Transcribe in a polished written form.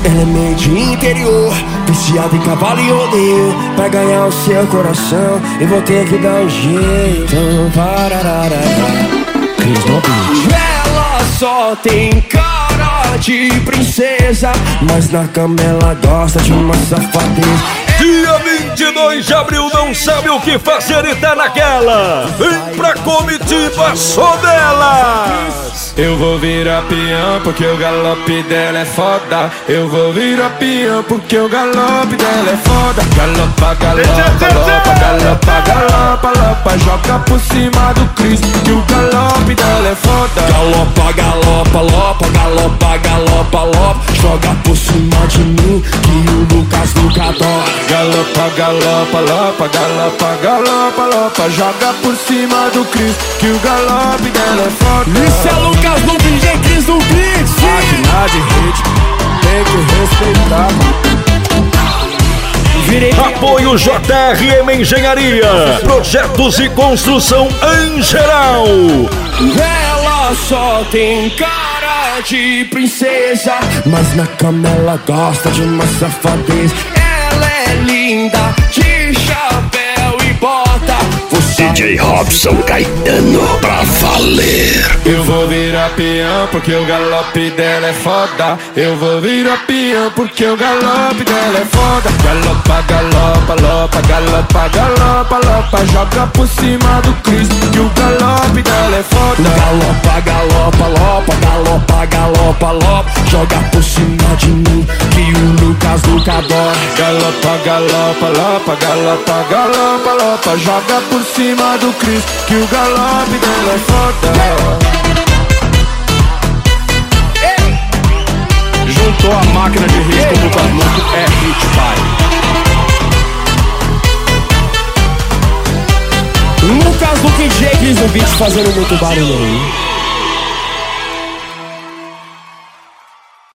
Ela é meio de interior, viciada em cavalo e rodeio. Pra ganhar o seu coração, eu vou ter que dar um jeito. Pararara. Cris no beat. Ela só tem cara de princesa, mas na cama ela gosta de uma safadeza. Dia 22 de abril, não sabe o que fazer e tá naquela. Vem pra comitiva só delas. Eu vou virar peão porque o galope dela é foda. Eu vou virar peão porque o galope dela é foda. Galopa, galopa, galopa, galopa, galopa, galopa. Joga por cima do Cris que o galope dela é foda. Galopa, galopa, lopa, galopa, galopa, lopa. Joga por cima de mim que o Lucas nunca adora. Galopa, galopa, lopa, galopa, galopa, lopa. Joga por cima do Cris que o galope dela é foda. Isso é Lucas no DJ Cris no beat. Máquina de hit, tem que respeitar. Apoio JRM Engenharia, projetos e construção em geral. Ela só tem cara de princesa, mas na cama ela gosta de uma safadeza. Ela é linda, de chapéu e bota. DJ Robson Caetano pra valer. Eu vou virar peão porque o galope dela é foda. Eu vou virar peão porque o galope dela é foda. Galopa, galopa, lopa, galopa, galopa, lopa. Joga por cima do Cris que o galope dela é foda. Galopa, galopa, lopa, galopa, galopa, lopa. Joga por cima de mim que o Lucas nunca adora. Galopa, galopa, lopa, galopa, galopa, lopa. Joga por cima do Cris que o galope dela é foda. Juntou a máquina de hit com o Lucas Louco, é hit, pai. Lucas do DJ Cris no beat fazendo muito barulho aí.